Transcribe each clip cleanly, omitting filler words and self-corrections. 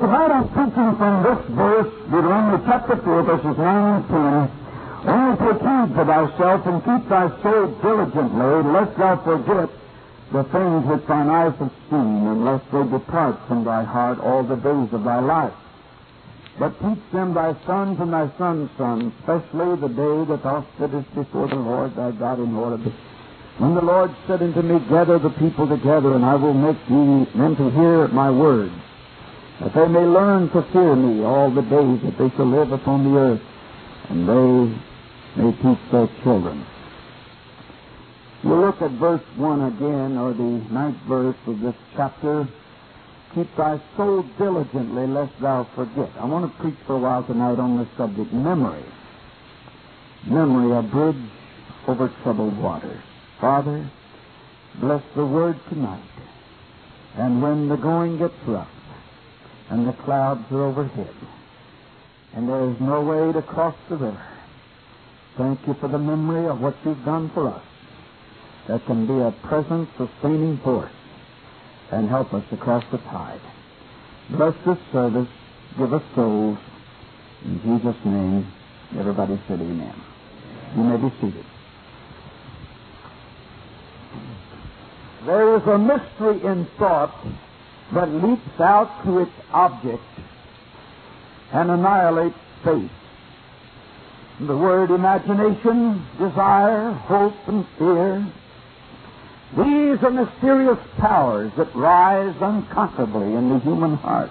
what I'm teaching from this verse, Deuteronomy chapter 4, verses 9 and 10, only take heed to thyself and keep thy soul diligently, lest thou forget the things which thine eyes have seen, and lest they depart from thy heart all the days of thy life. But teach them thy sons and thy sons' sons, especially the day that thou sittest before the Lord thy God in Horeb. When the Lord said unto me, gather the people together, and I will make them to hear my words, that they may learn to fear me all the days that they shall live upon the earth, and they may teach their children. You look at verse 1 again, or the 9th verse of this chapter. Keep thy soul diligently, lest thou forget. I want to preach for a while tonight on the subject, memory. Memory, a bridge over troubled waters. Father, bless the word tonight. And when the going gets rough, and the clouds are overhead, and there is no way to cross the river, thank you for the memory of what you've done for us. That can be a present, sustaining force and help us across the tide. Bless this service. Give us souls. In Jesus' name, everybody said amen. You may be seated. There is a mystery in thought that leaps out to its object and annihilates faith. The word imagination, desire, hope, and fear, these are mysterious powers that rise unconquerably in the human heart.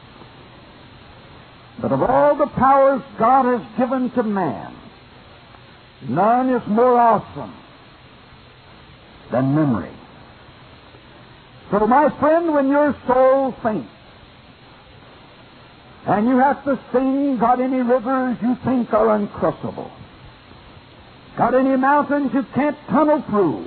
But of all the powers God has given to man, none is more awesome than memory. So, my friend, when your soul faints, and you have to sing, got any rivers you think are uncrossable, got any mountains you can't tunnel through,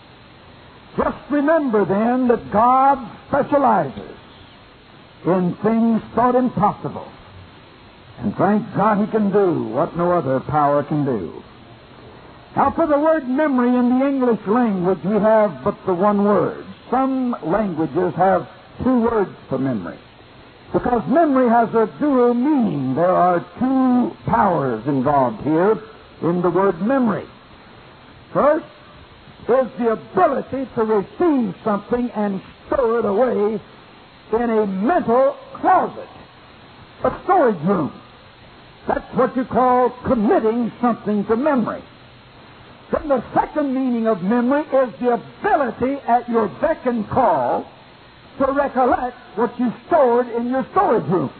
just remember then that God specializes in things thought impossible. And thank God He can do what no other power can do. Now, for the word memory in the English language, we have but the one word. Some languages have two words for memory, because memory has a dual meaning. There are two powers involved here in the word memory. First is the ability to receive something and store it away in a mental closet, a storage room. That's what you call committing something to memory. Then the second meaning of memory is the ability at your beck and call to recollect what you stored in your storage room.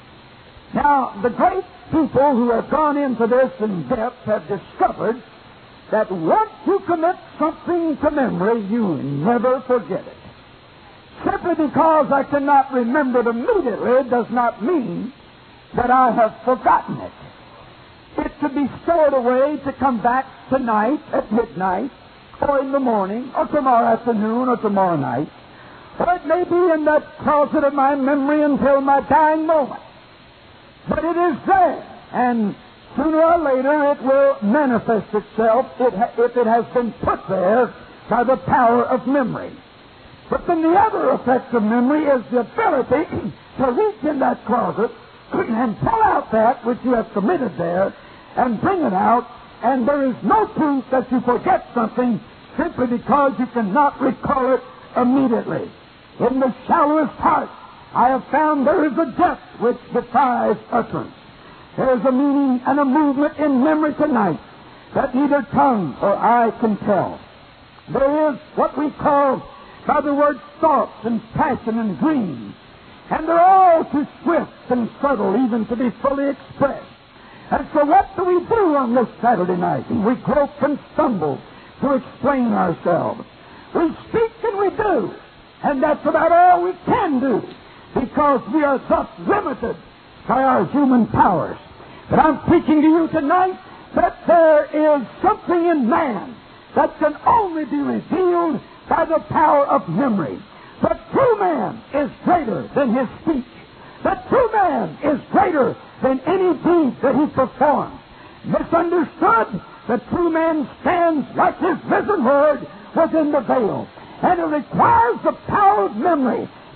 Now, the great people who have gone into this in depth have discovered that once you commit something to memory, you never forget it. Simply because I cannot remember it immediately does not mean that I have forgotten it. It could be stored away to come back tonight at midnight, or in the morning, or tomorrow afternoon, or tomorrow night. Or it may be in that closet of my memory until my dying moment. But it is there, and sooner or later it will manifest itself if it has been put there by the power of memory. But then the other effect of memory is the ability to reach in that closet and pull out that which you have committed there and bring it out, and there is no proof that you forget something simply because you cannot recall it immediately. In the shallowest heart, I have found there is a depth which defies utterance. There is a meaning and a movement in memory tonight that neither tongue or eye can tell. There is what we call by the word thoughts and passion and dreams, and they're all too swift and subtle even to be fully expressed. And so what do we do on this Saturday night? We grope and stumble to explain ourselves. We speak and we do, and that's about all we can do, because we are thus limited by our human powers. But I'm preaching to you tonight that there is something in man that can only be revealed by the power of memory. The true man is greater than his speech. The true man is greater than any deed that he performs. Misunderstood, the true man stands like his risen Lord was in the veil. And it requires the power of memory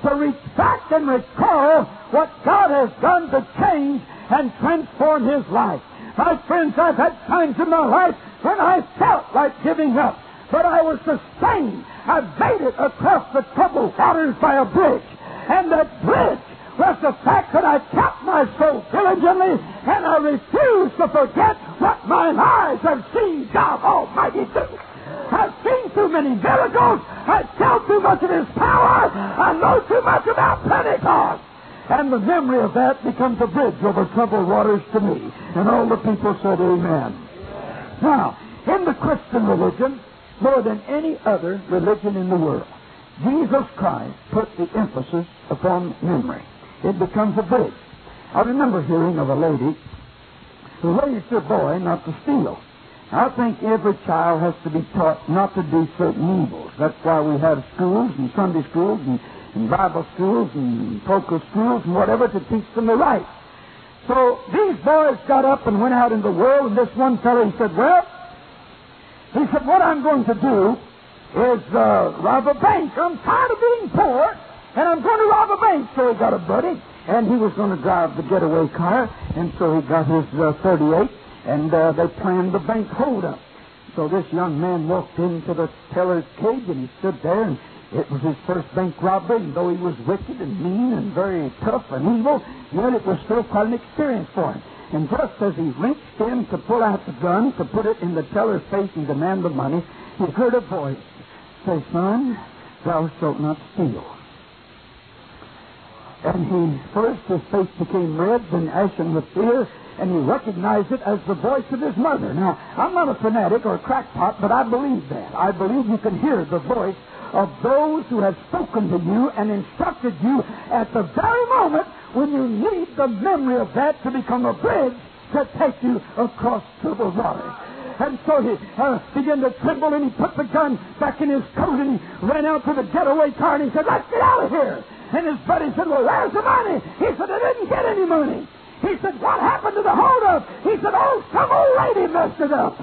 to reach back and recall what God has done to change and transform his life. My friends, I've had times in my life when I felt like giving up, but I was sustained. I made it across the troubled waters by a bridge, and that bridge was the fact that I kept my soul diligently, and I refused to forget what my eyes have seen God Almighty do. I've seen too many miracles. I felt too much of His power. I know too much about Pentecost. And the memory of that becomes a bridge over troubled waters to me. And all the people said, amen. Now, in the Christian religion, more than any other religion in the world, Jesus Christ put the emphasis upon memory. It becomes a bridge. I remember hearing of a lady who raised her boy not to steal. I think every child has to be taught not to do certain evils. That's why we have schools and Sunday schools and Bible schools and polka schools and whatever to teach them the right. So these boys got up and went out in the world, and this one fellow, he said, what I'm going to do is rob a bank. I'm tired of being poor, and I'm going to rob a bank. So he got a buddy, and he was going to drive the getaway car, and so he got his 38, and they planned the bank holdup. So this young man walked into the teller's cage, and he stood there, and it was his first bank robbery, and though he was wicked and mean and very tough and evil, yet it was still quite an experience for him. And just as he reached in to pull out the gun, to put it in the teller's face and demand the money, he heard a voice say, son, thou shalt not steal. And his face became red, then ashen with fear, and he recognized it as the voice of his mother. Now, I'm not a fanatic or a crackpot, but I believe that. I believe you can hear the voice of those who have spoken to you and instructed you at the very moment when you need the memory of that to become a bridge to take you across troubled waters. And so he began to tremble, and he put the gun back in his coat, and he ran out to the getaway car, and he said, let's get out of here. And his buddy said, well, where's the money? He said, I didn't get any money. He said, what happened to the holdup? He said, oh, some old lady messed it up.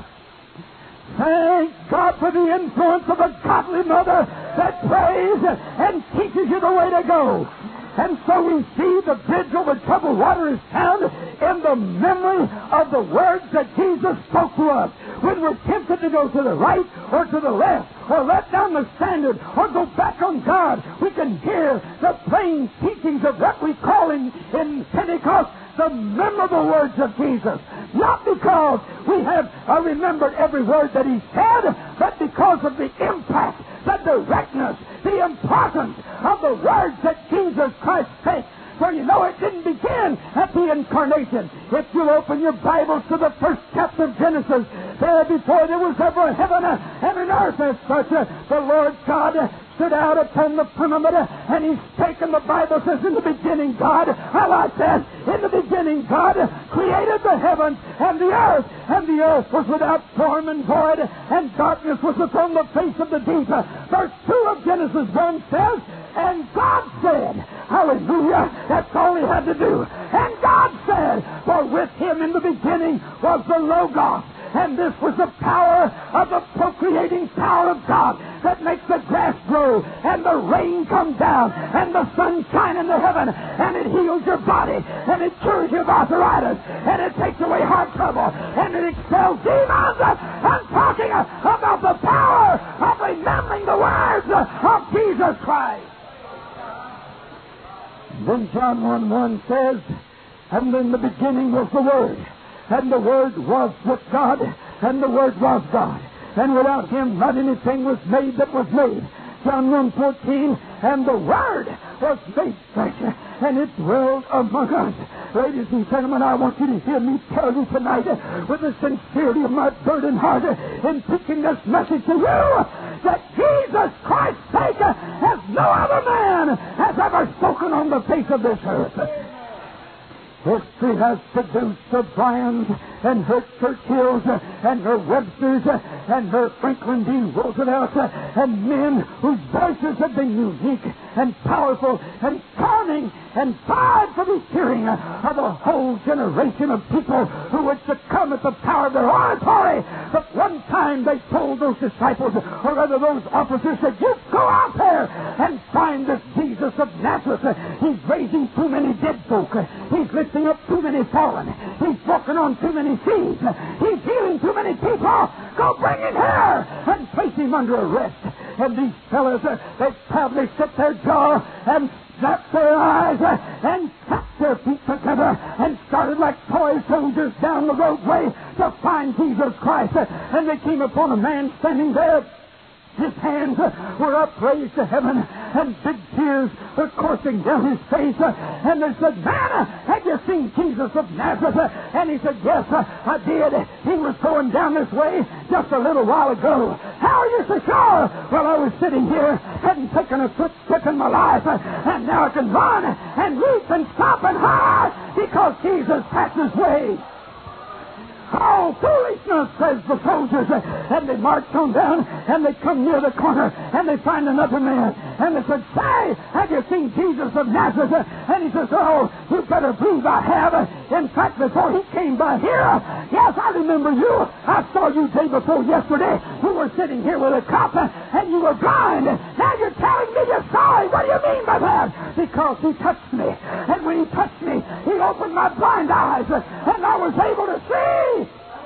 Thank God for the influence of a godly mother that prays and teaches you the way to go. And so we see the bridge over troubled water is found in the memory of the words that Jesus spoke to us. When we're tempted to go to the right or to the left, or let down the standard, or go back on God, we can hear the plain teachings of what we call in Pentecost the memorable words of Jesus. Not because we have remembered every word that He said, but because of the impact, the directness, the importance of the words that Jesus Christ spake. For you know, it didn't begin at the incarnation. If you open your Bibles to the first chapter of Genesis, there before there was ever heaven and an earth as such, the Lord God stood out upon the firmament, and He spake, and the Bible says, in the beginning God, I like that, in the beginning God created the heavens and the earth was without form and void, and darkness was upon the face of the deep. Verse 2 of Genesis 1 says, and God said, hallelujah, that's all He had to do. And God said, for with Him in the beginning was the Logos. And this was the power of the procreating power of God that makes the grass grow and the rain come down and the sun shine in the heaven, and it heals your body and it cures your arthritis and it takes away heart trouble and it expels demons. I'm talking about the power of remembering the words of Jesus Christ. Then John 1:1 says, and in the beginning was the Word, and the Word was with God, and the Word was God. And without Him not anything was made that was made. John 1:14, and the Word was made flesh, and it dwelled among us. Ladies and gentlemen, I want you to hear me tell you tonight, with the sincerity of my burdened heart, in preaching this message to you, that Jesus Christ's sake, as no other man has ever spoken on the face of this earth. History has produced her Bryans and her Churchills and her Websters and her Franklin D. Roosevelts and men whose voices have been unique and powerful and calming and died for the hearing of a whole generation of people who would succumb at the power of their oratory. But one time they told those disciples, or rather those officers, said, you go out there and find this Jesus of Nazareth. He's raising too many dead folk. He's lifting up too many fallen. He's walking on too many seas. He's healing too many people. Go bring him here and place him under arrest. And these fellas, they proudly set their jaw and snapped their eyes and clapped their feet together and started like toy soldiers down the roadway to find Jesus Christ. And they came upon a man standing there. His hands were upraised to heaven, and big tears were coursing down his face. And they said, man, have you seen Jesus of Nazareth? And he said, yes, I did. He was going down this way just a little while ago. How are you so sure? Well, I was sitting here, hadn't taken a footstep in my life, and now I can run and leap and stop and holler because Jesus passed his way. Oh, foolishness, says the soldiers. And they march on down, and they come near the corner, and they find another man. And they said, say, have you seen Jesus of Nazareth? And he says, oh, you better believe I have. In fact, before he came by here, yes, I remember you. I saw you day before yesterday. You were sitting here with a cop, and you were blind. Now you're telling me you're sorry. What do you mean by that? Because he touched me. And when he touched me, he opened my blind eyes, and I was able to see.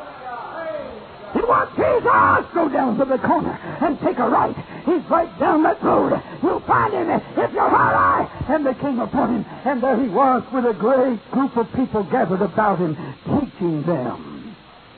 You want Jesus? Go down to the corner and take a right. He's right down that road. You'll find him if you hurry. And they came upon him, and there he was with a great group of people gathered about him, teaching them.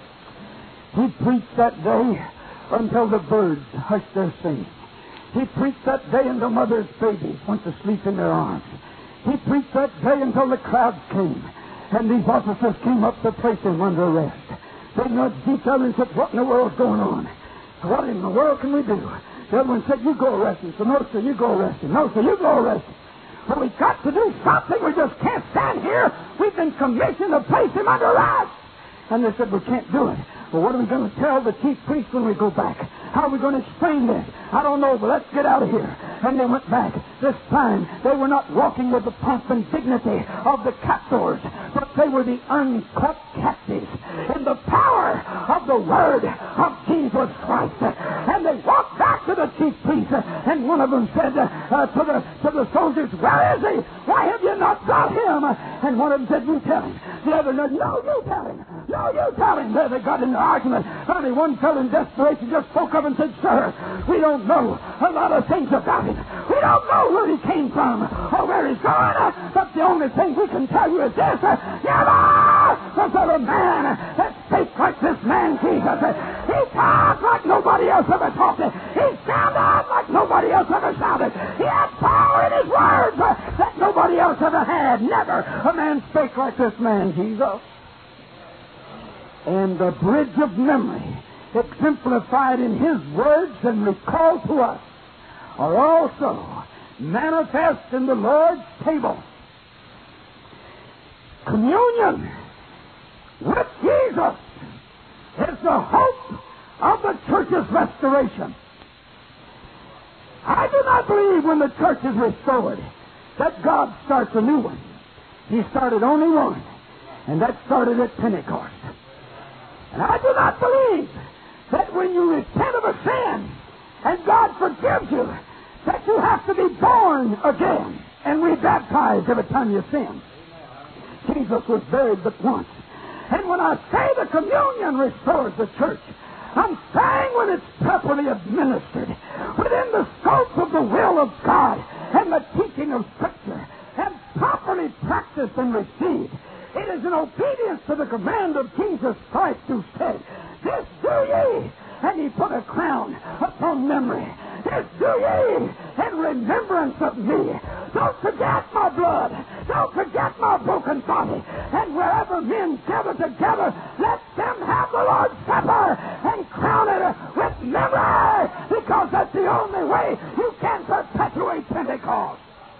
He preached that day until the birds hushed their singing. He preached that day until mothers' babies went to sleep in their arms. He preached that day until the crowds came, and these officers came up to place him under arrest. They nudged each other and said, what in the world's going on? What in the world can we do? The other one said, you go arrest him. So, no, sir, you go arrest him. No, sir, you go arrest him. But we've got to do something. We just can't stand here. We've been commissioned to place him under arrest. And they said, we can't do it. Well, what are we going to tell the chief priest when we go back? How are we going to explain this? I don't know, but let's get out of here. And they went back. This time, they were not walking with the pomp and dignity of the captors, but they were the uncaught captives in the power of the word of Jesus Christ. And they walked back to the chief priest, and one of them said to the soldiers, where is he? Why have you not got him? And one of them said, you tell him. The other said, no, you tell him. No, you tell him. There they got in an argument. Finally, one fellow in desperation just spoke up and said, sir, we don't know a lot of things about him. We don't know where he came from or where he's going, but the only thing we can tell you is this. Never was there a man that spake like this man, Jesus. He talked like nobody else ever talked. He sounded like nobody else ever sounded. He had power in his words that nobody else ever had. Never a man spake like this man, Jesus. And the bridge of memory, exemplified in his words and recalled to us, are also manifest in the Lord's table. Communion with Jesus is the hope of the church's restoration. I do not believe when the church is restored that God starts a new one. He started only one, and that started at Pentecost. And I do not believe that when you repent of a sin and God forgives you, that you have to be born again and rebaptized every time you sin. Jesus was buried but once. And when I say the communion restores the church, I'm saying when it's properly administered, within the scope of the will of God and the teaching of Scripture, and properly practiced and received, it is in obedience to the command of Jesus Christ who said, this do ye, and he put a crown upon memory. This do ye in remembrance of me. Don't forget my blood. Don't forget my broken body. And wherever men gather together, let them have the Lord's Supper and crown it with memory, because that's the only way you can perpetuate Pentecost.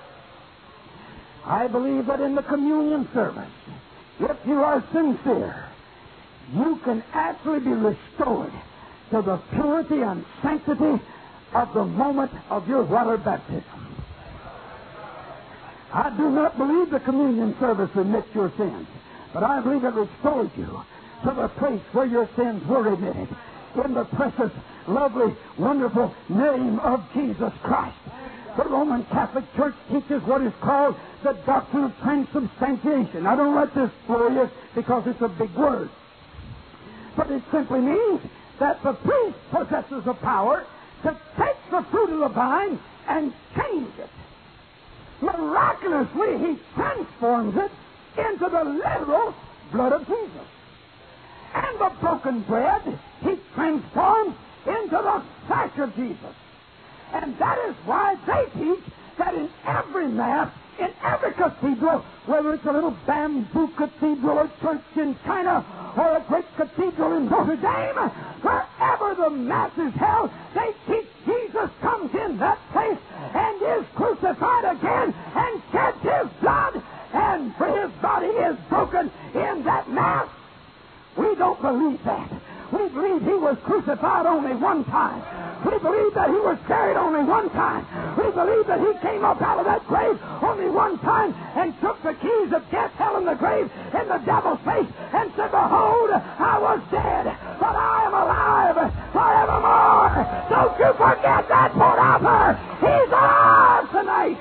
I believe that in the communion service, if you are sincere, you can actually be restored to the purity and sanctity of the moment of your water baptism. I do not believe the communion service remits your sins, but I believe it restores you to the place where your sins were remitted. In the precious, lovely, wonderful name of Jesus Christ. The Roman Catholic Church teaches what is called the doctrine of transubstantiation. I don't let this floor you because it's a big word. But it simply means that the priest possesses the power to take the fruit of the vine and change it. Miraculously, he transforms it into the literal blood of Jesus. And the broken bread he transforms into the flesh of Jesus. And that is why they teach that in every Mass, in every cathedral, whether it's a little bamboo cathedral or church in China or a great cathedral in Notre Dame, wherever the Mass is held, they teach Jesus comes in that place and is crucified again and sheds his blood, and his body is broken in that Mass. We don't believe that. We believe he was crucified only one time. We believe that he was buried only one time. We believe that he came up out of that grave only one time and took the keys of death, hell, and the grave in the devil's face and said, behold, I was dead, but I am alive forevermore. Don't you forget that, Port Arthur. He's alive tonight.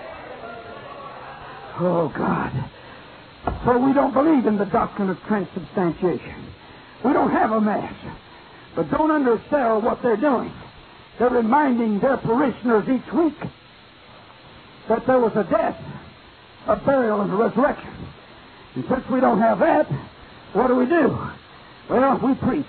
Oh, God. So we don't believe in the doctrine of transubstantiation. We don't have a Mass. But don't undersell what they're doing. They're reminding their parishioners each week that there was a death, a burial, and a resurrection. And since we don't have that, what do? Well, we preach.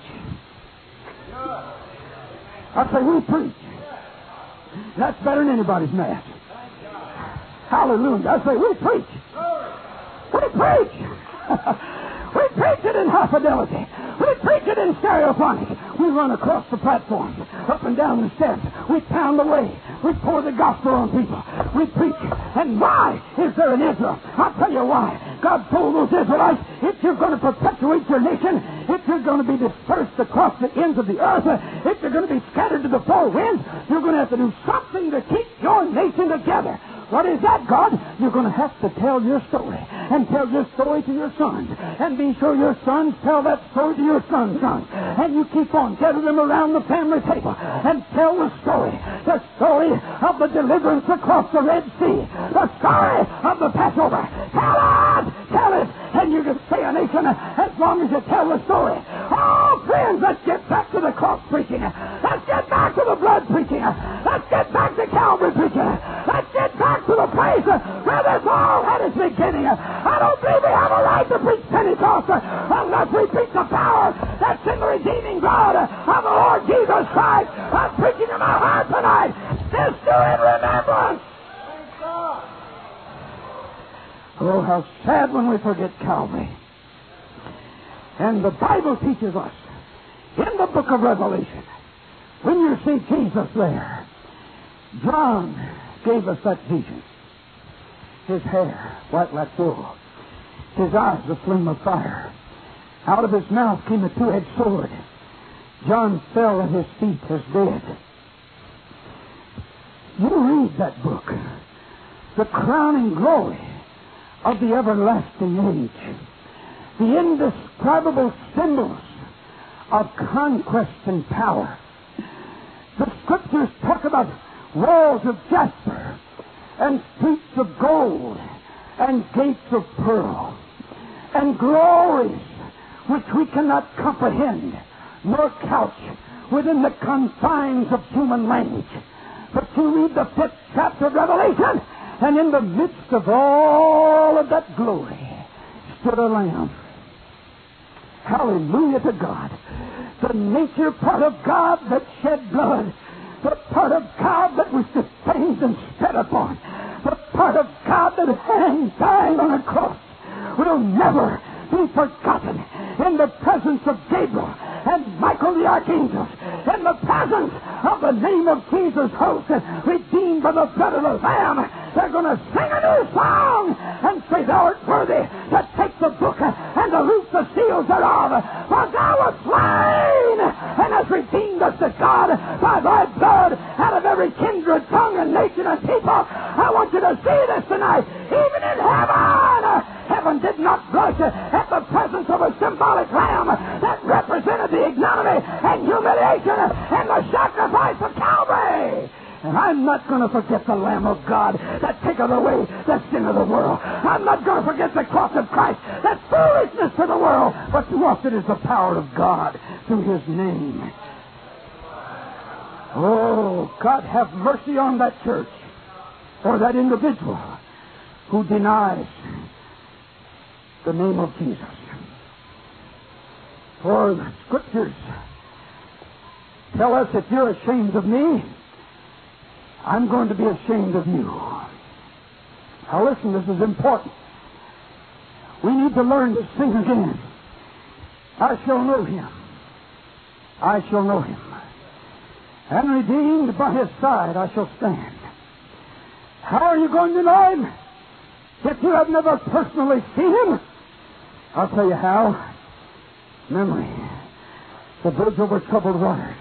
I say we preach. That's better than anybody's Mass. Hallelujah. I say we preach. We preach. We preach it in high fidelity. We preach it in stereophonic. We run across the platforms, up and down the steps. We pound away. We pour the gospel on people. We preach. And why is there an Israel? I'll tell you why. God told those Israelites, if you're going to perpetuate your nation, if you're going to be dispersed across the ends of the earth, if you're going to be scattered to the four winds, you're going to have to do something to keep your nation together. What is that, God? You're going to have to tell your story, and tell your story to your sons, and be sure your sons tell that story to your sons' sons. And you keep on, gather them around the family table, and tell the story of the deliverance across the Red Sea, the story of the Passover. Tell it, and you can stay a nation as long as you tell the story. Oh, friends, let's get back to the cross preaching. Let's get back to the blood preaching. Let's get back to Calvary preaching. Let's get back to the place where this all had its beginning. I don't believe we have a right to preach Pentecost unless we preach the power that's in the redeeming blood of the Lord Jesus Christ. I'm preaching in my heart tonight. This do in remembrance. Oh, how sad when we forget Calvary. And the Bible teaches us in the book of Revelation, when you see Jesus there, John gave us that vision. His hair white like wool, his eyes a flame of fire. Out of his mouth came a two-edged sword. John fell at his feet as dead. You read that book, the crowning glory of the everlasting age, the indescribable symbols of conquest and power. The Scriptures talk about walls of jasper and streets of gold and gates of pearl and glories which we cannot comprehend nor couch within the confines of human language. But you read the 5th chapter of Revelation, and in the midst of all of that glory stood a lamb. Hallelujah to God. The nature part of God that shed blood, the part of God that was defamed and spat upon, the part of God that died on a cross will never be forgotten. In the presence of Gabriel and Michael the archangels, in the presence of the name of Jesus host, redeemed by the blood of the Lamb, they're going to sing a new song and say, thou art worthy to take the book and to loose the seals thereof. For thou wast slain and hast redeemed us to God by thy blood out of every kindred, tongue, and nation and people. I want you to see this tonight. Even in heaven, heaven did not blush at the presence of a symbolic lamb that represented the ignominy and humiliation and the sacrifice of Calvary. And I'm not going to forget the Lamb of God that taketh away the sin of the world. I'm not going to forget the cross of Christ that's foolishness to the world, but to us it is the power of God through His name. Oh, God have mercy on that church or that individual who denies the name of Jesus. For the Scriptures tell us, if you're ashamed of me, I'm going to be ashamed of you. Now listen, this is important. We need to learn to sing again. I shall know Him. I shall know Him. And redeemed by His side I shall stand. How are you going to know Him? If you have never personally seen Him, I'll tell you how. Memory. The bridge over troubled waters.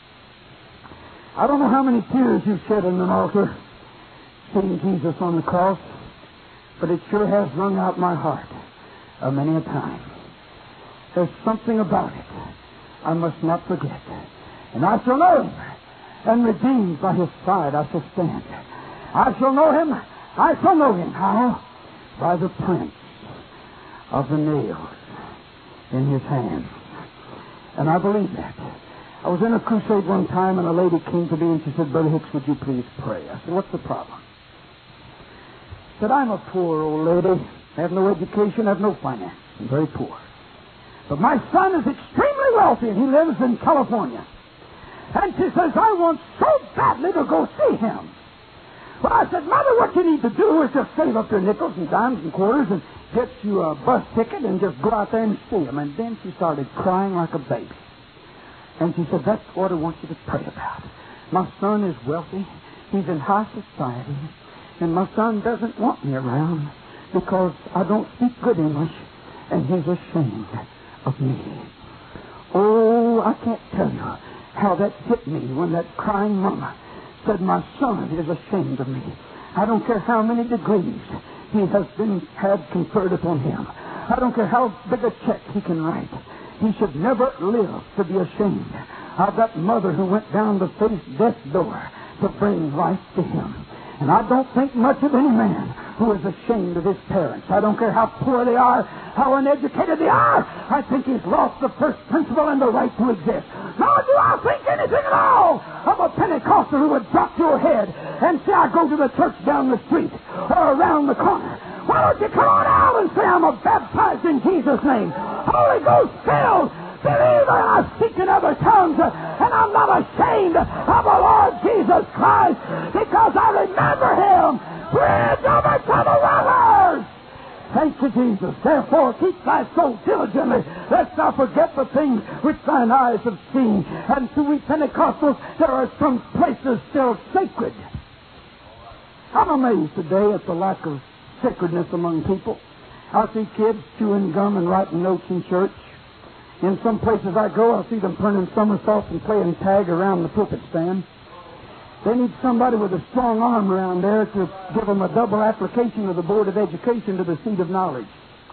I don't know how many tears you've shed on an altar seeing Jesus on the cross, but it sure has wrung out my heart many a time. There's something about it I must not forget. And I shall know Him, and redeemed by His side I shall stand. I shall know Him. I shall know Him. How? By the prints of the nails in His hands. And I believe that. I was in a crusade one time, and a lady came to me and she said, Brother Hicks, would you please pray? I said, what's the problem? She said, I'm a poor old lady. I have no education, I have no finance. I'm very poor. But my son is extremely wealthy, and he lives in California. And she says, I want so badly to go see him. Well, I said, Mother, what you need to do is just save up your nickels and dimes and quarters and get you a bus ticket and just go out there and see him. And then she started crying like a baby. And she said, that's what I want you to pray about. My son is wealthy. He's in high society. And my son doesn't want me around because I don't speak good English. And he's ashamed of me. Oh, I can't tell you how that hit me when that crying mama said, my son is ashamed of me. I don't care how many degrees he has had conferred upon him. I don't care how big a check he can write. He should never live to be ashamed of that mother who went down to face death's door to bring life to him. And I don't think much of any man who is ashamed of his parents. I don't care how poor they are, how uneducated they are. I think he's lost the first principle and the right to exist. Nor do I think anything at all of a Pentecostal who would drop your head and say, I go to the church down the street or around the corner. Why don't you come on out and say, I'm baptized in Jesus' name, Holy Ghost filled believer, I speak in other tongues, and I'm not ashamed of the Lord Jesus Christ because I remember Him. Bridge over troubled waters. Thank you, Jesus. Therefore, keep thy soul diligently, lest thou forget the things which thine eyes have seen. And to we Pentecostals, there are some places still sacred. I'm amazed today at the lack of sacredness among people. I see kids chewing gum and writing notes in church. In some places I go, I see them turning somersaults and playing tag around the pulpit stand. They need somebody with a strong arm around there to give them a double application of the Board of Education to the seat of knowledge.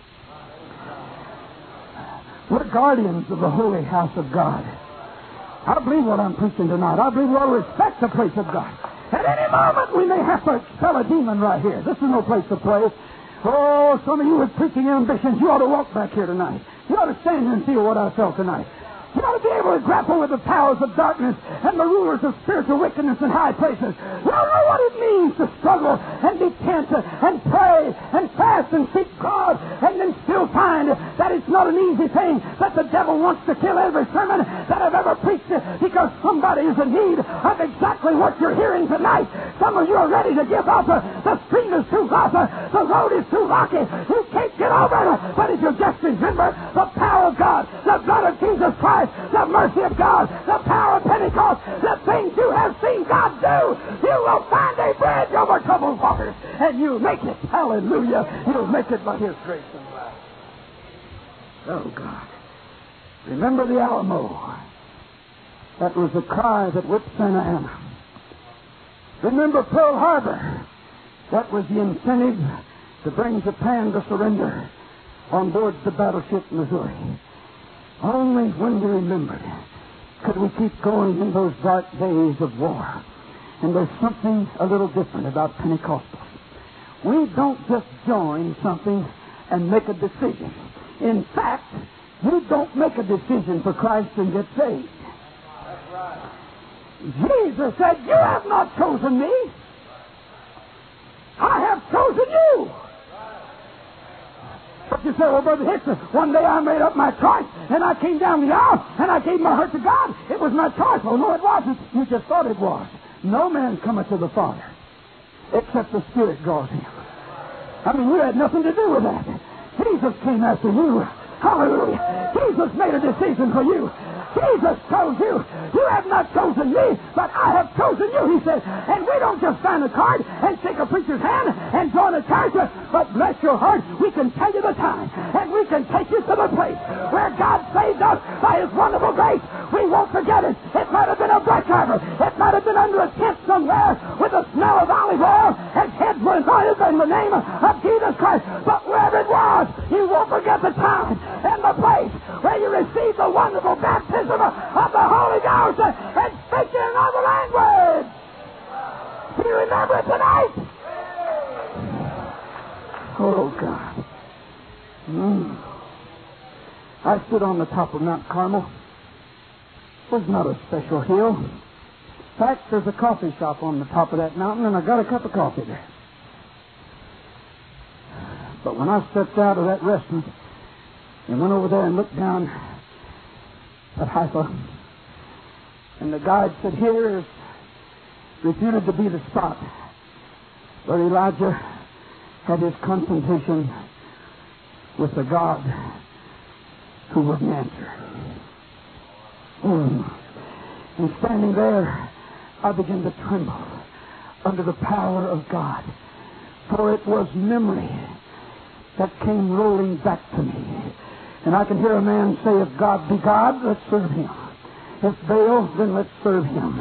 We're guardians of the holy house of God. I believe what I'm preaching tonight. I believe we'll respect the place of God. At any moment, we may have to expel a demon right here. This is no place to play. Oh, some of you with preaching ambitions, you ought to walk back here tonight. You ought to stand here and feel what I felt tonight. You ought to be able to grapple with the powers of darkness and the rulers of spiritual wickedness in high places. You ought to know what it means to struggle and be tempted and pray and fast and seek God and then still find that it's not an easy thing, that the devil wants to kill every sermon that I've ever preached because somebody is in need of exactly what you're hearing tonight. Some of you are ready to give up. The stream is too rough. The road is too rocky. You can't get over it. But if you just remember the power of God, the blood of Jesus Christ, the mercy of God, the power of Pentecost, the things you have seen God do, you will find a bridge over troubled waters, and you'll make it. Hallelujah. You'll make it by His grace and love. Oh, God. Remember the Alamo. That was the cry that whipped Santa Anna. Remember Pearl Harbor. That was the incentive to bring Japan to surrender on board the battleship Missouri. Only when we remembered could we keep going in those dark days of war. And there's something a little different about Pentecostals. We don't just join something and make a decision. In fact, you don't make a decision for Christ and get saved. That's right. Jesus said, you have not chosen me. I have chosen you. But you say, well, Brother Hickson, one day I made up my choice, and I came down the aisle, and I gave my heart to God. It was my choice. Oh, no, it wasn't. You just thought it was. No man cometh to the Father except the Spirit draws him. I mean, you had nothing to do with that. Jesus came after you. Hallelujah. Jesus made a decision for you. Jesus chose you. You have not chosen me, but I have chosen you, he said. And we don't just sign a card and shake a preacher's hand and join a church, but bless your heart, we can tell you the time, and we can take you to the place where God saved us by His wonderful grace. We won't forget it. It might have been a bus driver. It might have been under a tent somewhere with the smell of olive oil and heads were anointed in the name of Jesus Christ. But wherever it was, you won't forget the time and the place where you received the wonderful baptism of the Holy Ghost and speaking in another language. Do you remember it tonight? Oh, God. I stood on the top of Mount Carmel. It was not a special hill. In fact, there's a coffee shop on the top of that mountain, and I got a cup of coffee there. But when I stepped out of that restaurant and went over there and looked down at Haifa, and the guide said, here is reputed to be the spot where Elijah had his confrontation with the God who wouldn't answer. And standing there, I began to tremble under the power of God, for it was memory that came rolling back to me. And I can hear a man say, if God be God, let's serve Him. If Baal, then let's serve Him.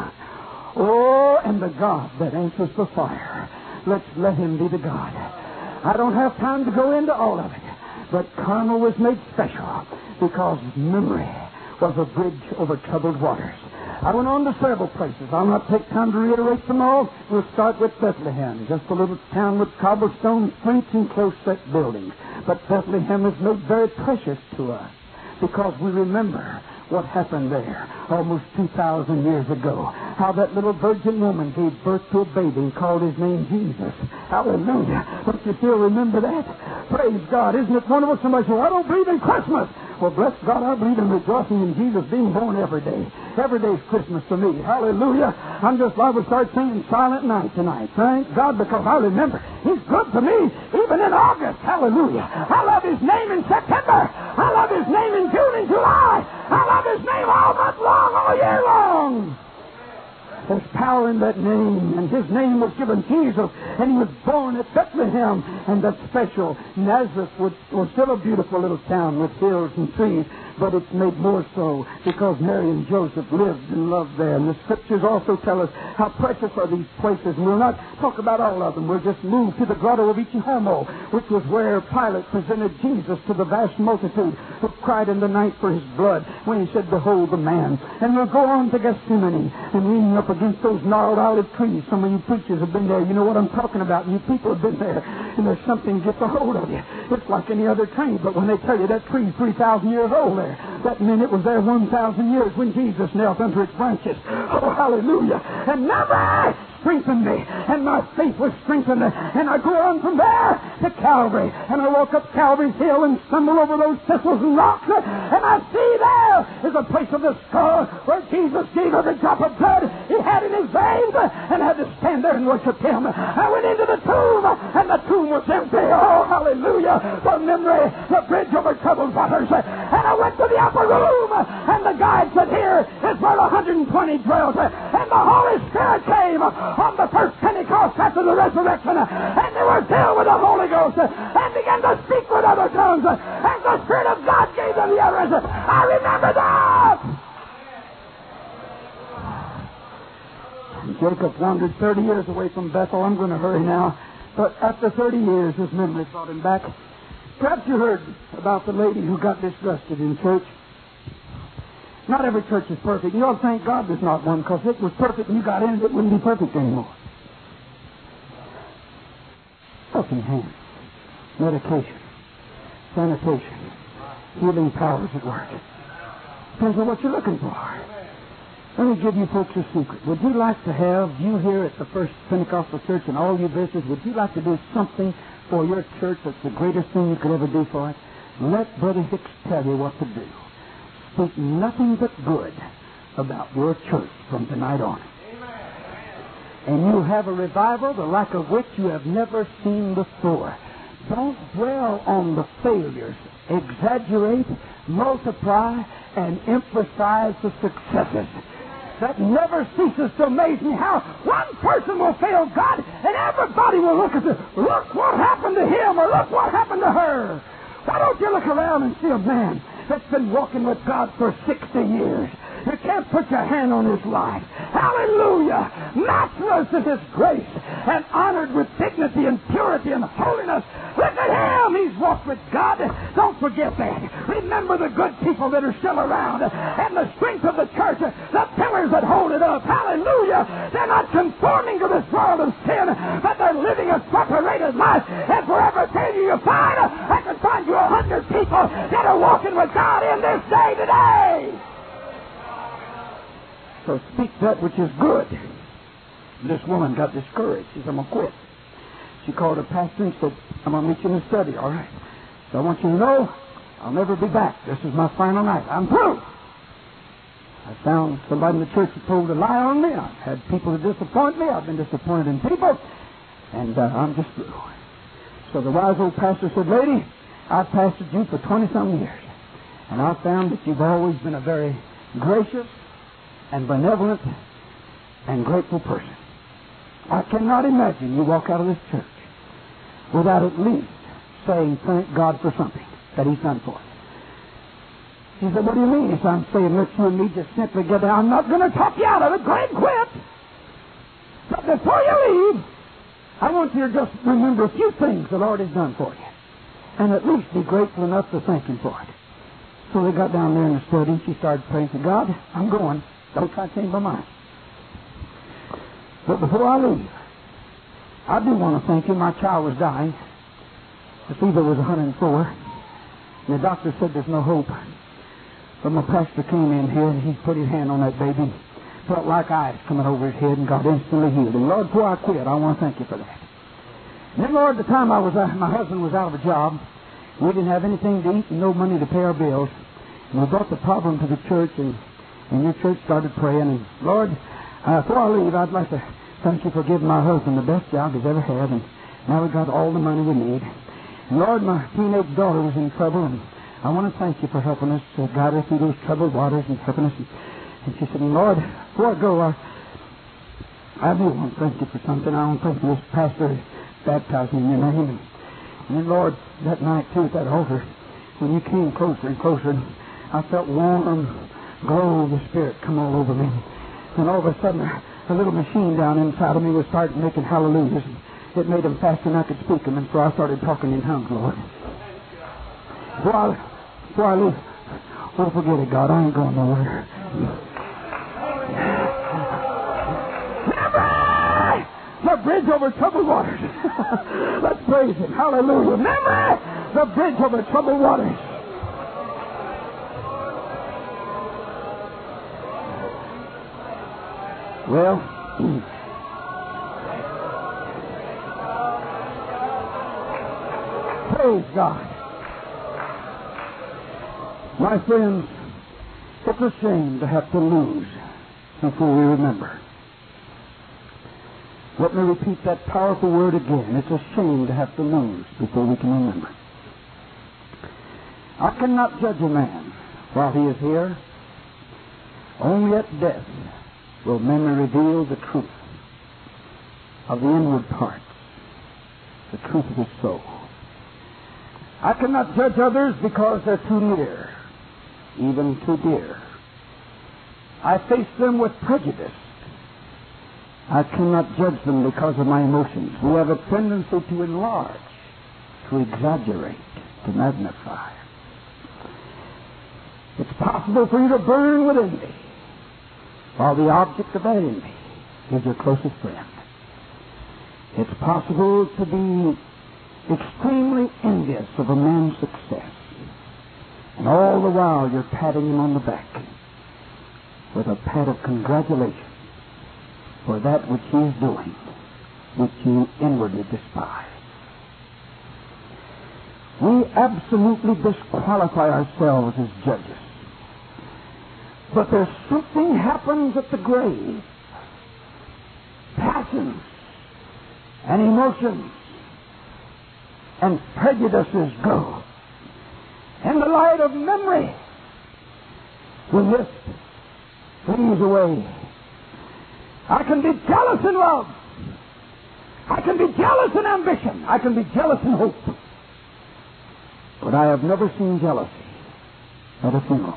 Oh, and the God that answers the fire, let's let Him be the God. I don't have time to go into all of it, but Carmel was made special because memory was a bridge over troubled waters. I went on to several places. I'll not take time to reiterate them all. We'll start with Bethlehem, just a little town with cobblestone streets and close-set buildings. But Bethlehem is made very precious to us because we remember what happened there almost 2,000 years ago. How that little virgin woman gave birth to a baby and called his name Jesus. Hallelujah. Don't you still remember that? Praise God. Isn't it wonderful? Somebody says, well, I don't believe in Christmas. Well, bless God, I believe in rejoicing in Jesus being born every day. Every day's Christmas to me. Hallelujah. I'm just liable to start singing Silent Night tonight. Thank God, because I remember He's good to me even in August. Hallelujah. I love His name in September. I love His name in June and July. I love His name all month long, all year long. There's power in that name, and His name was given Jesus, and He was born at Bethlehem, and that's special. Nazareth was still a beautiful little town with hills and trees, but it's made more so because Mary and Joseph lived and loved there. And the Scriptures also tell us how precious are these places. And we'll not talk about all of them. We'll just move to the Grotto of Ichihomo, which was where Pilate presented Jesus to the vast multitude who cried in the night for His blood when he said, behold the man. And we'll go on to Gethsemane and leaning up against those gnarled olive trees. Some of you preachers have been there. You know what I'm talking about. And you people have been there. And there's something gets a hold of you. It's like any other tree. But when they tell you that tree's 3,000 years old there, that meant it was there 1,000 years when Jesus knelt under its branches. Oh, hallelujah. And never strengthened me, and my faith was strengthened, and I go on from there to Calvary, and I walk up Calvary's hill and stumble over those thistles and rocks, and I see there is a place of the skull where Jesus gave every drop of blood He had in His veins, and had to stand there and worship Him. I went into the tomb, and the tomb was empty. Oh, hallelujah. For memory, the bridge over troubled waters. And I went to the upper room, and the guide said, here is where 120 dwelt, and the Holy Spirit came on the first Pentecost after the resurrection, and they were filled with the Holy Ghost and began to speak with other tongues, and the Spirit of God gave them the utterance. I remember that. Jacob wandered 30 years away from Bethel. I'm going to hurry now. But after 30 years, his memory brought him back. Perhaps you heard about the lady who got disgusted in church. Not every church is perfect. You ought to thank God there's not one, because if it was perfect and you got in it wouldn't be perfect anymore. Helping hands, medication, sanitation, healing powers at work. Depends on what you're looking for. Let me give you folks a secret. Would you like to have, you here at the First Pentecostal Church and all you visitors, would you like to do something for your church that's the greatest thing you could ever do for it? Let Brother Hicks tell you what to do. Speak nothing but good about your church from tonight on. And you'll have a revival the like of which you have never seen before. Don't dwell on the failures. Exaggerate, multiply, and emphasize the successes. That never ceases to amaze me how one person will fail God and everybody will look at this. Look what happened to him, or look what happened to her. Why don't you look around and see a man that's been walking with God for 60 years? You can't put your hand on his life. Hallelujah! Matchless is his grace, and honored with dignity and purity and holiness. Look at him! He's walked with God. Don't forget that. Remember the good people that are still around, and the strength of the church, the pillars that hold it up. Hallelujah! They're not conforming to this world of sin, but they're living a separated life. And forever tell you find, I can find you 100 people that are walking with God in this day today. So speak that which is good. This woman got discouraged. She said, I'm going to quit. She called her pastor and said, I'm going to meet you in the study, all right? So I want you to know I'll never be back. This is my final night. I'm through. I found somebody in the church that told a lie on me. I've had people that disappoint me. I've been disappointed in people. And I'm just through. So the wise old pastor said, lady, I've pastored you for 20-some years. And I found that you've always been a very gracious and benevolent and grateful person. I cannot imagine you walk out of this church without at least saying thank God for something that He's done for you. He said, what do you mean? He said, I'm saying let you and me just simply get down. I'm not going to talk you out of it. Go ahead and quit. But before you leave, I want you to just remember a few things the Lord has done for you, and at least be grateful enough to thank Him for it. So they got down there in the study, and she started praying to God, I'm going. Don't try to change my mind. But before I leave, I do want to thank you. My child was dying. The fever was 104. And the doctor said there's no hope. But my pastor came in here and he put his hand on that baby. Felt like ice coming over his head and got instantly healed. And Lord, before I quit, I want to thank you for that. And then, Lord, the time my husband was out of a job, we didn't have anything to eat and no money to pay our bills. And we brought the problem to the church, and your church started praying. And Lord, before I leave, I'd like to thank you for giving my husband the best job he's ever had. And now we've got all the money we need. And Lord, my teenage daughter was in trouble, and I want to thank you for helping us, guide us through those troubled waters and helping us. And she said, Lord, before I go, I do want to thank you for something. I want to thank you this pastor baptized me in your name. And then, Lord, that night, too, at that altar, when you came closer and closer, I felt warm glow of the Spirit come all over me. And all of a sudden, a little machine down inside of me was starting making hallelujahs. It made them faster than I could speak them, and so I started talking in tongues, Lord. Before I leave, oh, forget it, God, I ain't going nowhere. Memory! The bridge over troubled waters. Let's praise Him. Hallelujah. Memory! The bridge over troubled waters. Well, praise God. My friends, it's a shame to have to lose before we remember. Let me repeat that powerful word again. It's a shame to have to lose before we can remember. I cannot judge a man while he is here. Only at death will memory reveal the truth of the inward parts, the truth of his soul. I cannot judge others because they're too near, even too dear. I face them with prejudice I cannot judge them because of my emotions. We have a tendency to enlarge, to exaggerate, to magnify. It's possible for you to burn with envy, while the object of that envy is your closest friend. It's possible to be extremely envious of a man's success, and all the while you're patting him on the back with a pat of congratulation for that which he is doing, which you inwardly despise. We absolutely disqualify ourselves as judges. But there's something happens at the grave. Passions and emotions and prejudices go. In the light of memory, the mist flees away. I can be jealous in love. I can be jealous in ambition. I can be jealous in hope. But I have never seen jealousy at a funeral.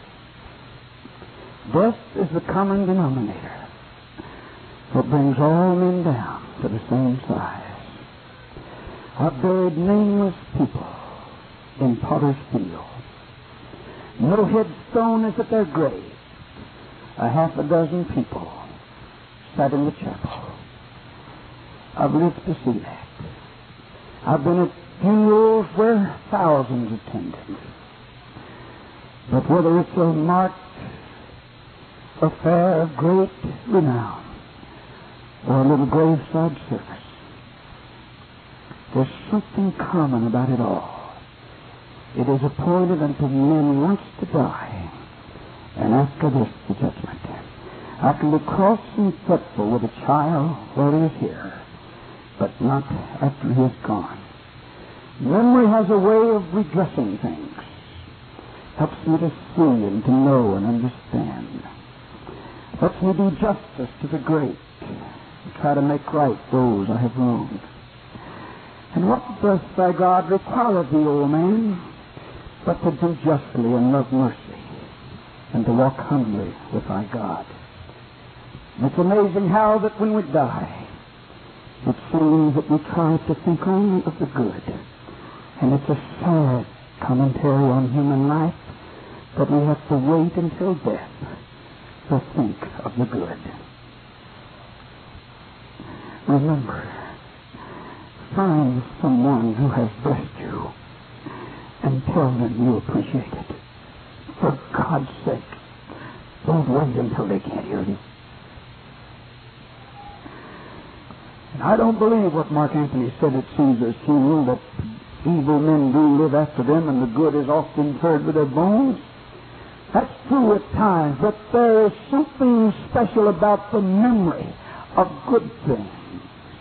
Death is the common denominator that brings all men down to the same size. I've buried nameless people in Potter's Field. No headstone is at their grave. A half a dozen people sat in the chapel. I've lived to see that. I've been at funerals where thousands attended. But whether it's a marked affair of great renown or a little graveside service, there's something common about it all. It is appointed unto men once to die, and after this the judgment. I can be cross and fretful with a child while he is here, but not after he is gone. Memory has a way of redressing things. Helps me to see and to know and understand. Lets me do justice to the great and try to make right those I have wronged. And what doth thy God require of thee, O man, but to do justly and love mercy, and to walk humbly with thy God? And it's amazing how that when we die, it seems that we try to think only of the good. And it's a sad commentary on human life that we have to wait until death to think of the good. Remember, find someone who has blessed you and tell them you appreciate it. For God's sake, don't wait until they can't hear you. And I don't believe what Mark Antony said at Caesar's funeral, that evil men do live after them and the good is often interred with their bones. That's true at times, but there is something special about the memory of good things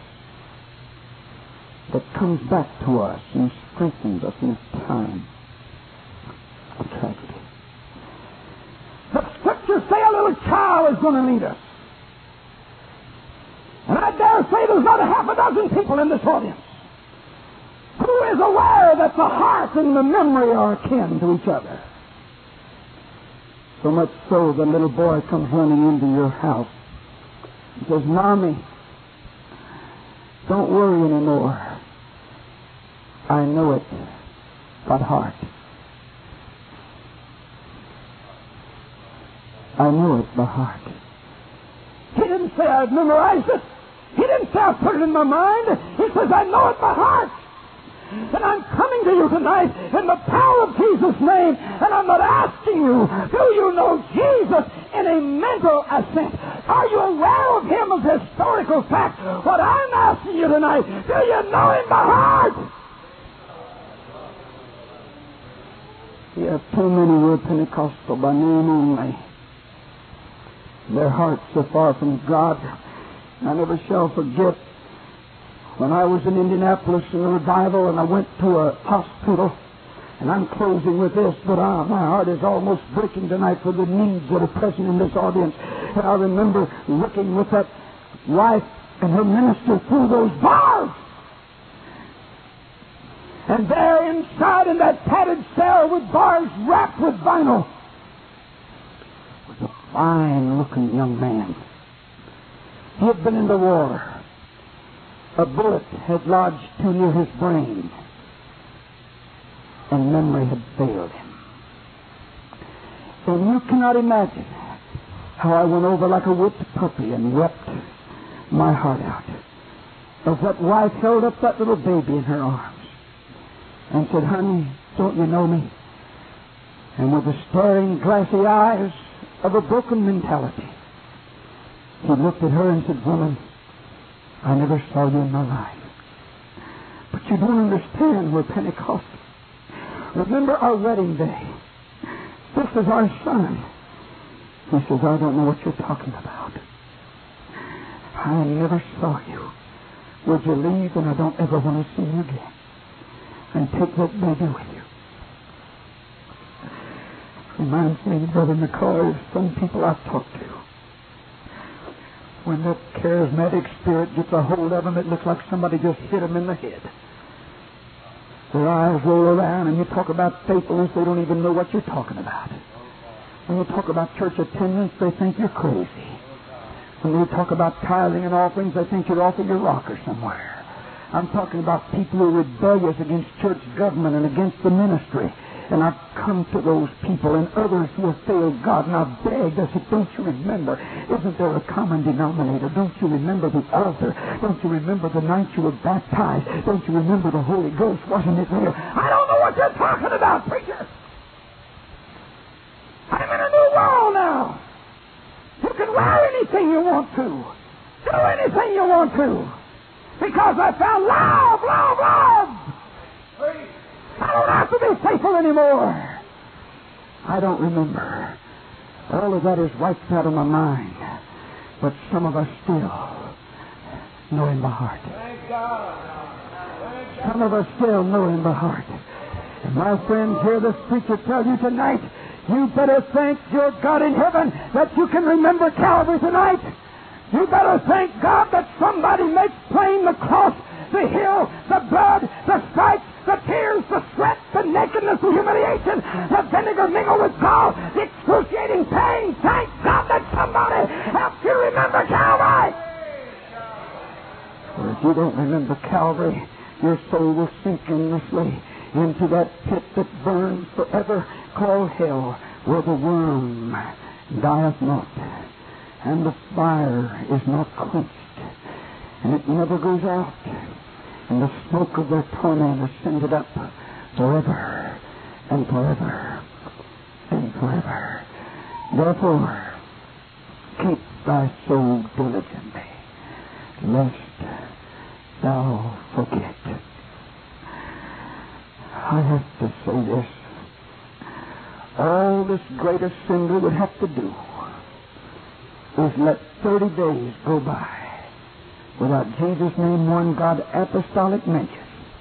that comes back to us and strengthens us in a time of tragedy. The Scriptures say a little child is going to lead us. And I dare say there's not a half a dozen people in this audience who is aware that the heart and the memory are akin to each other. So much so the little boy comes running into your house and says, Mommy, don't worry anymore. I know it by heart. I know it by heart. He didn't say I've memorized it. He didn't say I've put it in my mind. He says I know it by heart. And I'm coming to you tonight in the power of Jesus' name, and I'm not asking you, do you know Jesus in a mental assent? Are you aware of Him as historical fact? What I'm asking you tonight, do you know Him by heart? We have too many who are Pentecostal by name only. Their hearts are far from God. I never shall forget when I was in Indianapolis in a revival and I went to a hospital, and I'm closing with this, but my heart is almost breaking tonight for the needs that are present in this audience. And I remember looking with that wife and her minister through those bars. And there inside in that padded cell with bars wrapped with vinyl was a fine-looking young man. He had been in the war. A bullet had lodged too near his brain, and memory had failed him. And you cannot imagine how I went over like a whipped puppy and wept my heart out as that wife held up that little baby in her arms and said, "Honey, don't you know me?" And with the staring, glassy eyes of a broken mentality, he looked at her and said, "Woman, I never saw you in my life. But you don't understand, we're Pentecostal. Remember our wedding day. This is our son." He says, "I don't know what you're talking about. I never saw you. Would you leave, and I don't ever want to see you again. And take that baby with you." Reminds me, Brother McCoy, of some people I've talked to. When that charismatic spirit gets a hold of them, it looks like somebody just hit them in the head. Their eyes roll around, and you talk about faithfulness, they don't even know what you're talking about. When you talk about church attendance, they think you're crazy. When you talk about tithing and offerings, they think you're off of your rocker somewhere. I'm talking about people who are rebellious against church government and against the ministry. And I've come to those people and others who have failed God, and I've begged. I said, "Don't you remember? Isn't there a common denominator? Don't you remember the altar? Don't you remember the night you were baptized? Don't you remember the Holy Ghost? Wasn't it there?" "I don't know what you're talking about, preacher. I'm in a new world now. You can wear anything you want to. Do anything you want to. Because I found love, love, love. I don't have to be faithful anymore." I don't remember. All of that is wiped out of my mind. But some of us still know in my heart. Some of us still know in my heart. And my friends, hear this preacher tell you tonight, you better thank your God in heaven that you can remember Calvary tonight. You better thank God that somebody makes plain the cross, the hill, the blood, the stripes, the tears, the sweat, the nakedness, the humiliation, the vinegar mingled with gall, the excruciating pain. Thank God that somebody helped you remember Calvary. For if you don't remember Calvary, your soul will sink endlessly into that pit that burns forever, called hell, where the worm dieth not, and the fire is not quenched, and it never goes out. And the smoke of their torment ascended up forever and forever and forever. Therefore, keep thy soul diligently, lest thou forget. I have to say this. All this great assembly would have to do is let 30 days go by without Jesus' name one God apostolic mention,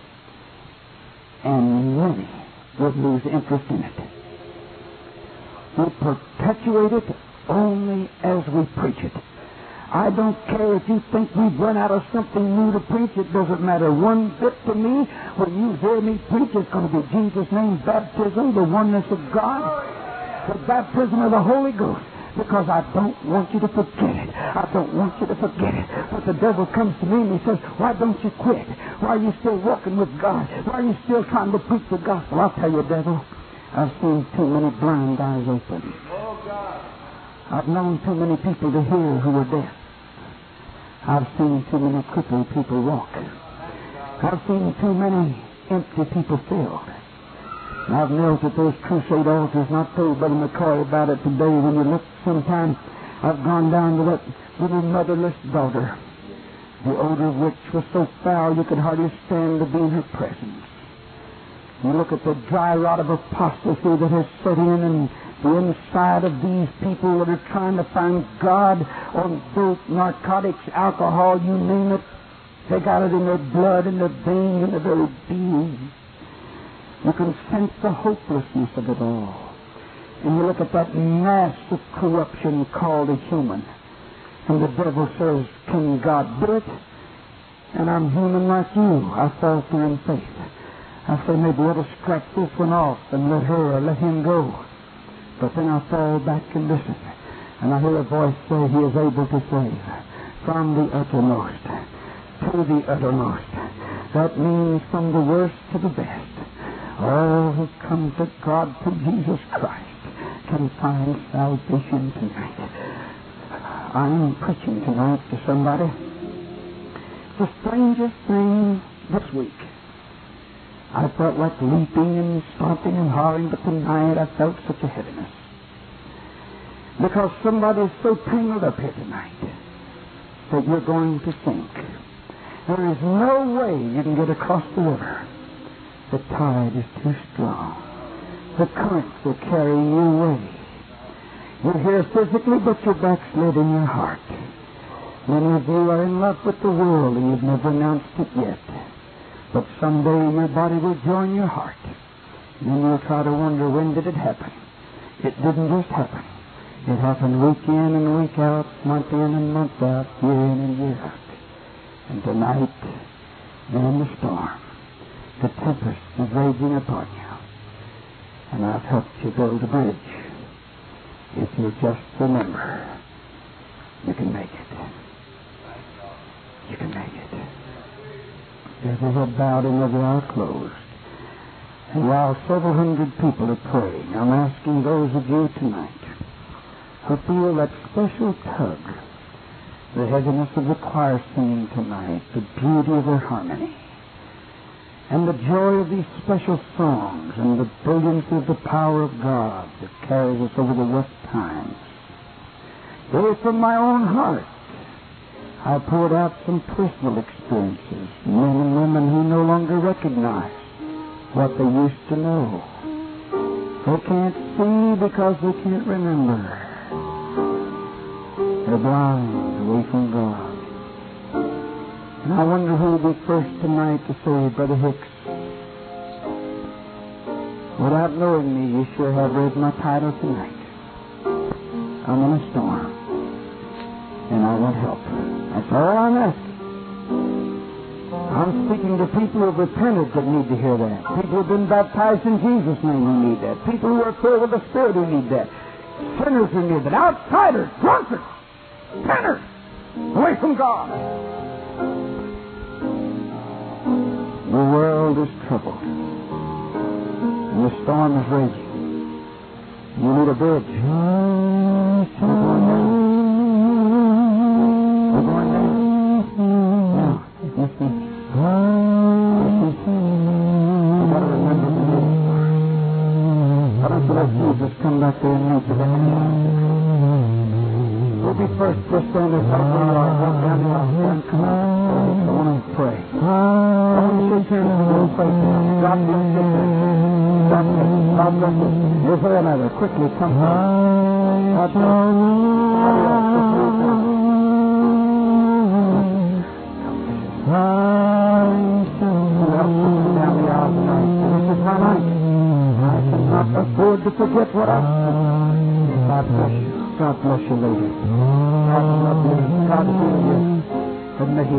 and many would lose interest in it. We perpetuate it only as we preach it. I don't care if you think we've run out of something new to preach. It doesn't matter one bit to me. When you hear me preach, it's going to be Jesus' name baptism, the oneness of God, the baptism of the Holy Ghost. Because I don't want you to forget it. I don't want you to forget it. But the devil comes to me and he says, "Why don't you quit? Why are you still walking with God? Why are you still trying to preach the gospel?" I'll tell you, devil, I've seen too many blind eyes open. I've known too many people to hear who are deaf. I've seen too many crippled people walk. I've seen too many empty people filled. I've knelt at those crusade altars, not told Brother McCoy about it today. When you look sometime, I've gone down to that little motherless daughter, the odor of which was so foul you could hardly stand to be in her presence. You look at the dry rot of apostasy that has set in the inside of these people that are trying to find God on both narcotics, alcohol, you name it. They got it in their blood, in their veins, in their very being. You can sense the hopelessness of it all. And you look at that mass of corruption called a human. And the devil says, "Can God do it?" And I'm human like you. I falter in faith. I say, maybe let us scratch this one off and let her or let him go. But then I fall back and listen. And I hear a voice say, "He is able to save." from the uttermost to the uttermost. That means from the worst to the best. All who come to God through Jesus Christ can find salvation tonight. I'm preaching tonight to somebody. The strangest thing this week. I felt like leaping and stomping and hollering, but tonight I felt such a heaviness. Because somebody's so tangled up here tonight that you're going to sink. There is no way you can get across the river. The tide is too strong. The currents will carry you away. You're here physically, but you're backslid in your heart. Many of you are in love with the world and you've never announced it yet. But someday your body will join your heart. And then you'll try to wonder, when did it happen? It didn't just happen. It happened week in and week out, month in and month out, year in and year out. And tonight, you're in the storm. The tempest is raging upon you. And I've helped you build a bridge. If you just remember, you can make it. You can make it. Every head bowed and every eye closed. And while several hundred people are praying, I'm asking those of you tonight who feel that special tug, the heaviness of the choir singing tonight, the beauty of their harmony, and the joy of these special songs, and the brilliancy of the power of God that carries us over the rough times. Though from my own heart, I poured out some personal experiences, men and women who no longer recognize what they used to know. They can't see because they can't remember. They're blind, away from God. And I wonder who will be first tonight to say, Brother Hicks, without knowing me, you sure have read my title tonight. I'm in a storm, and I want help. That's all I'm asking. I'm speaking to people who have repented that need to hear that. People who have been baptized in Jesus' name who need that. People who are filled with the Spirit who need that. Sinners who need that. Outsiders, drunkards, sinners, away from God. The world is troubled, and the storm is raging. You need a bridge. We're going down. We're going down. Now, listen. You've got to remember the name. Why don't you let Jesus come back there and meet you? We'll be first. We'll stand as out where you are. Walk down the aisle and come out. I want to pray. I want to shake hands with you and pray for you. God bless you. God bless you. God bless you. Here's one another. Quickly, come forward. God bless you. Down the aisle tonight. This is my night. I cannot afford to forget what I've done. God bless you. God bless you, lady. God love you. God heal you. And may He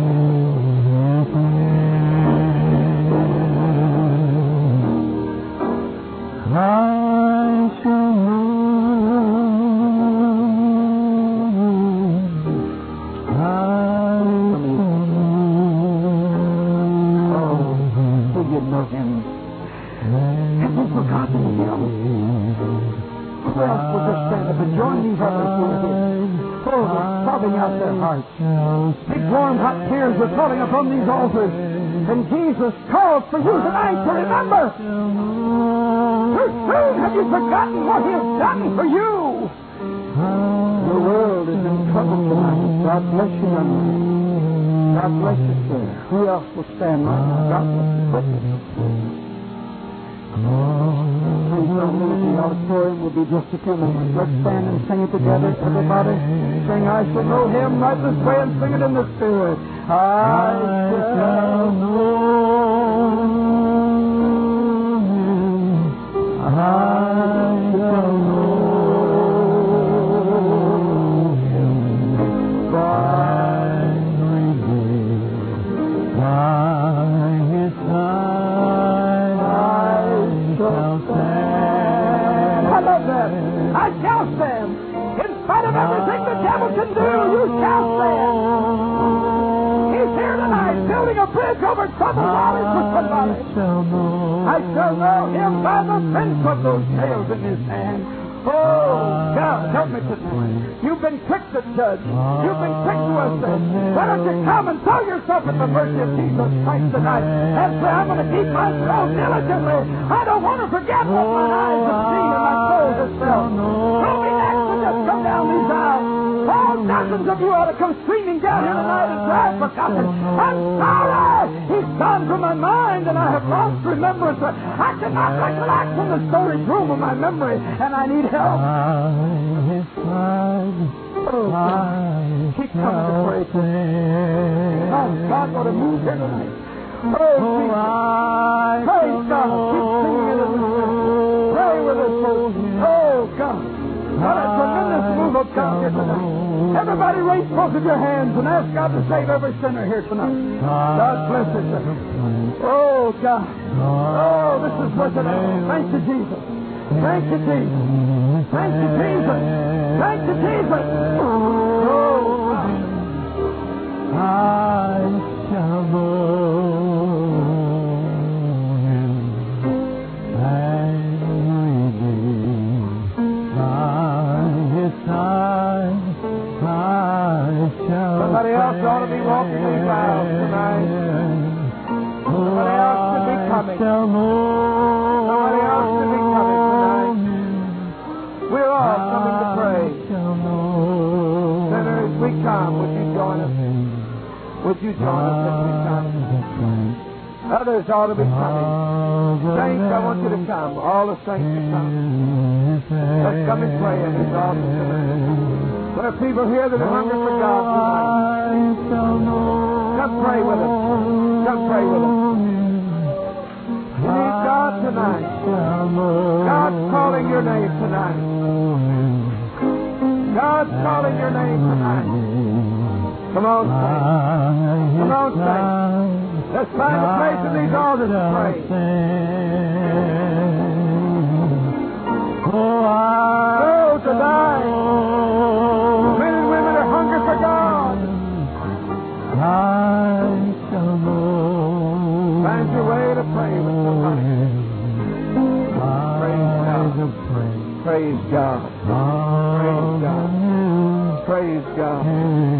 you know Him. Have you forgotten Him? Who else will just stand up and join these others who are here? Sobbing out their hearts. Big warm hot tears are falling upon these altars. And Jesus calls for you tonight to remember. Too soon have you forgotten what He has done for you. The world is in trouble tonight. God bless you, young man. God bless you, sir. Who else will stand right now? God bless you. Please don't leave the auditorium. Will be just a few minutes. Let's stand and sing it together. Everybody sing I Shall Know Him right this way and sing it in the Spirit. I shall know Him. I shall know Him by His side. I love that. I shall stand in spite of everything the devil can do, you shall stand. He's here tonight building a bridge over troubled waters for somebody. I shall know him by the fence of those nails in his hand. Oh, God, help me tonight. You've been quick to judge. You've been quick to assess. Why don't you come and throw yourself at the mercy of Jesus Christ tonight? And say, I'm going to keep my soul diligently. I don't want to forget what my eyes have seen and my soul has felt. Don't be next to just come down these aisles. Oh, dozens of you ought to come streaming down here tonight and cry for God. I'm sorry. He's gone from my mind and I have lost remembrance. I cannot recollect from the storage room of my memory, and I need help. Oh, God. Keep coming to pray. Oh, God, what a move here tonight. Oh, Jesus. Praise God. Keep singing it. Pray with us, folks. Oh, God. What a tremendous move of God here tonight. Everybody raise both of your hands and ask God to save every sinner here tonight. God bless us. Oh, God. Oh, this is worth it all. Thank you, Jesus. Thank you, Jesus. Thank you, Jesus. Thank you, Jesus. Oh, God. I shall know him and redeemed by his side. I shall. Somebody else ought to be walking these aisles tonight. Somebody else should be coming. Somebody else should be coming tonight. We're all coming to pray. Sinners, we come. Would you join us? Would you join us as we come? Others ought to be coming. Saints, I want you to come. All the saints to come. Let's come and pray in this altar. There are people here that are hungry for God tonight. Come pray with us. Come pray with us. You need God tonight. God's calling your name tonight. God's calling your name tonight. Come on, saints. Come on, saints. Let's find a place in these altars to pray. Oh, tonight. Men and women are hungry for God. Find your way to pray with somebody. Praise God. Praise God. Praise God. Praise God.